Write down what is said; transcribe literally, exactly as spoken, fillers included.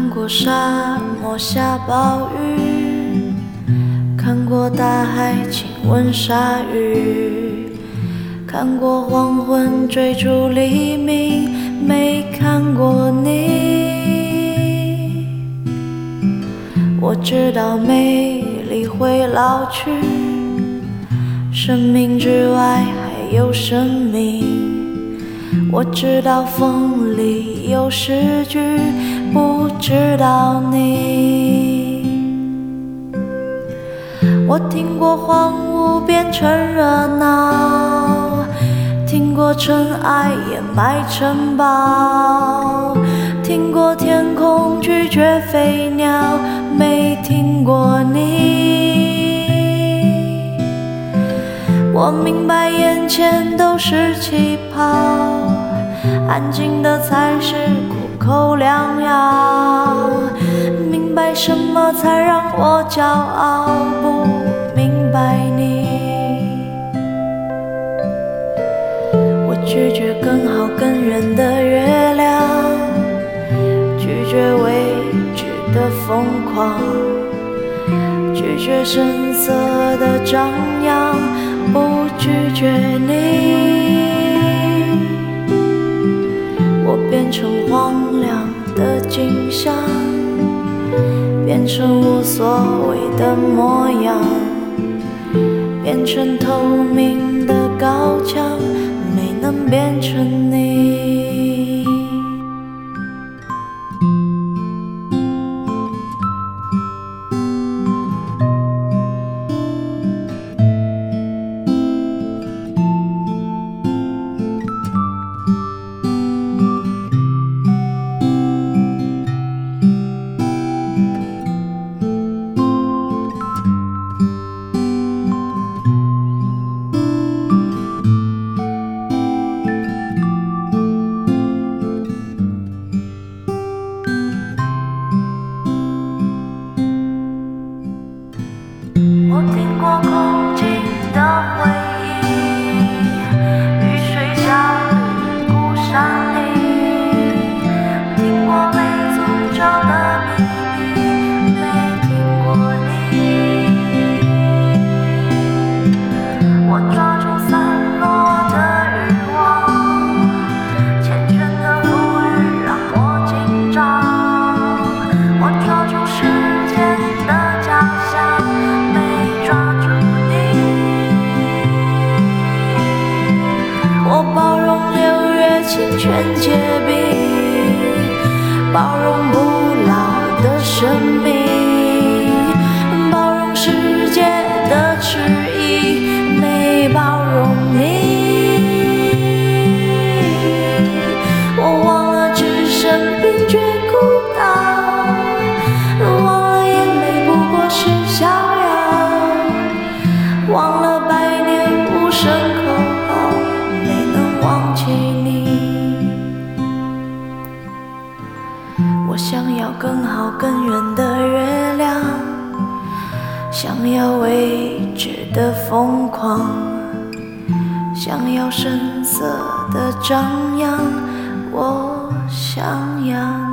看过沙漠下暴雨，看过大海亲吻鲨鱼，看过黄昏追逐黎明，没看过你。我知道美丽会老去，生命之外还有生命。我知道风里有诗句，不知道你。我听过荒芜变成热闹，听过尘埃掩埋城堡，听过天空拒绝飞鸟，没听过你。我明白眼前都是气泡，安静的才是苦口良药。明白什么才让我骄傲，不明白你。我拒绝更好更圆的月亮，拒绝未知的疯狂，拒绝深色的张扬，不拒绝你。我变成荒凉的景象，变成无所谓的模样，变成透明的高墙，没能变成你。我听过空境的回忆，雨水下的孤山里，听过被诅咒的秘密，没听过你。我抓住散落的欲望，缱绻的浮语让我紧张，我抓住时间的假象，抓住你。我包容六月清泉结冰，包容不老的生命，包容世界的迟疑，没包容你。我忘了置身冰绝孤岛，忘了眼泪不过是逍遥，忘了百年无声口号，没能忘记你。我想要更好更圆的月亮，想要未知的疯狂，想要深色的张扬，我想要